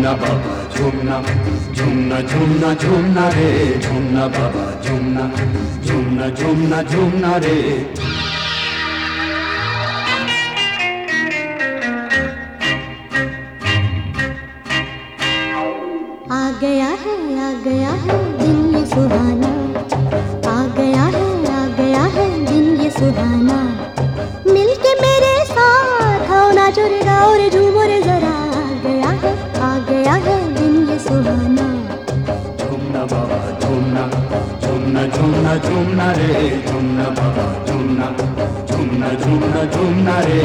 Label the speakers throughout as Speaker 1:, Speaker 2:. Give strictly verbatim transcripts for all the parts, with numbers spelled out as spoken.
Speaker 1: झूमना बाबा झूमना, झूमना झूमना झूमना रे, झूमना बाबा झूमना, झूमना झूमना झूमना रे।
Speaker 2: आ गया है आ गया है दिन ये सुहाना, आ गया है आ गया है दिन ये सुहाना। मिलके मेरे साथ आओ नाचो रे गाओ रे झूमो रे जरा। आ गया है आ गया है दिन ये सुहाना।
Speaker 1: झूमना बाबा झूमना, झूमना झूमना झूमना रे, झूमना बाबा झूमना, झूमना झूमना झूमना रे।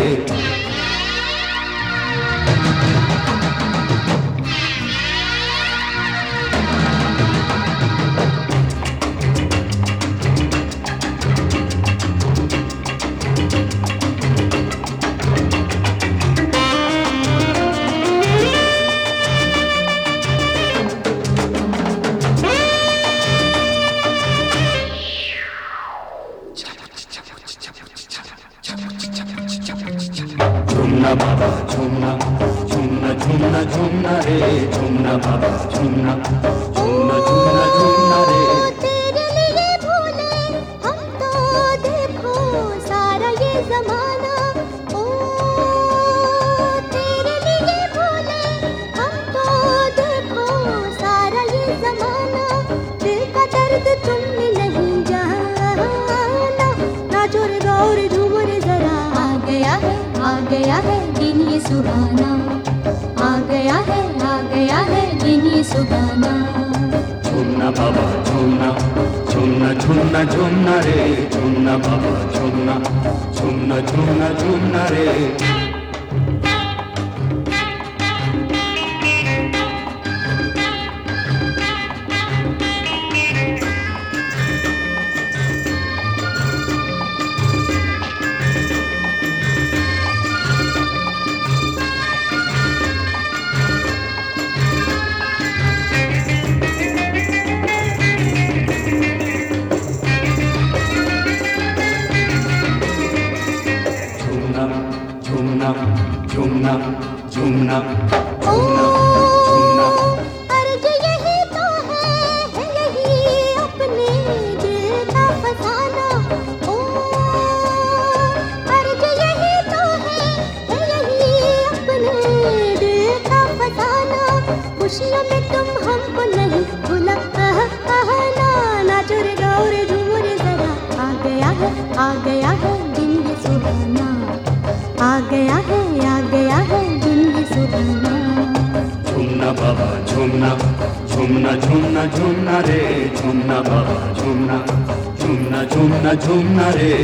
Speaker 1: झूमना बाबा झूमना, झूमना झूमना झूमना रे, झूमना बाबा झूमना, झूमना झूमना झूमना रे।
Speaker 2: तेरे लिए भूले हम तो देखो सारा ये जमाना। ओ तेरे लिए भूले हम तो देखो सारा ये जमाना। दिल का दर्द तुमने नहीं जाना, नाचो रे गाओ रे झूमो रे जरा। आ गया है आ गया है दिन ये सुहाना, आ गया है आ गया है दिन ये सुहाना।
Speaker 1: झूमना बाबा झूमना, झूमना झूमना झूमना रे, झूमना बाबा झूमना, झूमना झूमना झूमना रे। झूमना झूमना झूमना झूमना झूमना।
Speaker 2: अर्ज यही तो है, है यही अपने दिल का फसाना। ओ अर्ज यही तो है, है यही अपने दिल का फसाना। खुशियों में तुम हमको नहीं भुला कहना, नाचो रे गाओ रे झूमो रे जरा। आ गया है आ गया है दिन ये सुहाना, आ गया है आ गया है दिन ये सुहाना।
Speaker 1: झूमना बाबा झूमना, झूमना झूमना झूमना रे, झूमना बाबा झूमना, झूमना झूमना झूमना रे।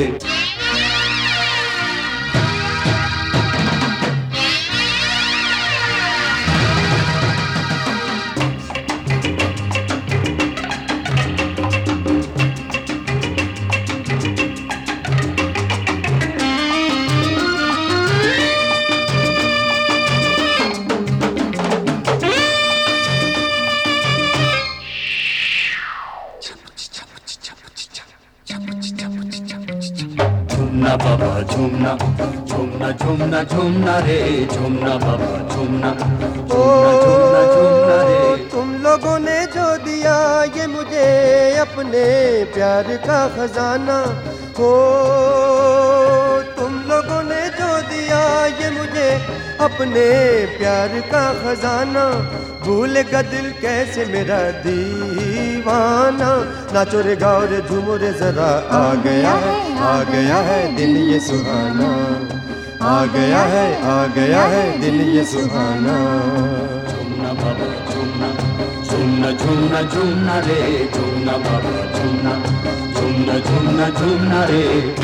Speaker 1: झूमना बाबा झूमना, झूमना झूमना झूमना रे, झूमना बाबा झूमना, झूमना झूमना झूमना रे।
Speaker 3: तुम लोगों ने जो दिया ये मुझे अपने प्यार का खजाना। हो तुम लोगों ने जो दिया ये मुझे अपने प्यार का खजाना। भूलेगा दिल कैसे मेरा दीवाना, नाचो रे गाओ रे झूमो रे जरा। आ गया है आ गया है दिन ये सुहाना, आ गया है आ गया है दिन ये सुहाना।
Speaker 1: झूमना बाबा झूमना, झूमना झूमना झूमना रे, झूमना बाबा झूमना, झूमना झूमना झूमना रे।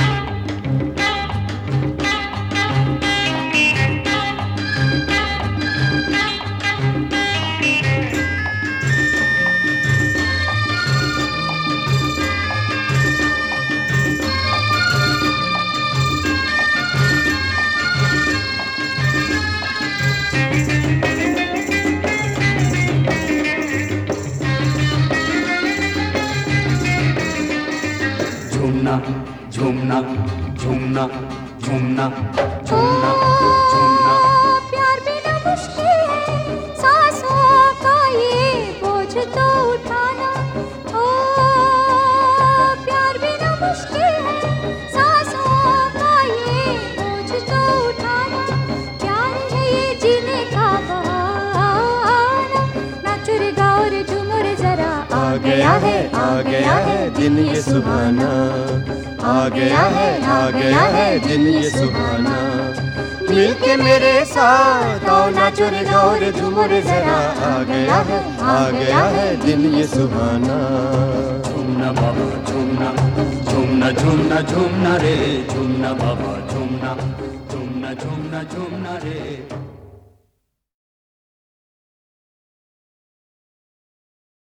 Speaker 1: झूमना झूमना झूमना झूमना झूमना झूमना।
Speaker 2: प्यार बिना मुश्किल है, सांसों
Speaker 3: है आ गया है दिन ये सुहाना, आ गया है आ गया है दिन ये सुहाना। मिल के मेरे साथ आओ नाचो रे गाओ रे झूमो रे जरा, आ गया है आ गया है दिन ये सुहाना।
Speaker 1: झूमना बाबा झूमना, झूमना झूमना झूमना रे, झूमना बाबा झूमना, झूमना झूमना झूमना रे।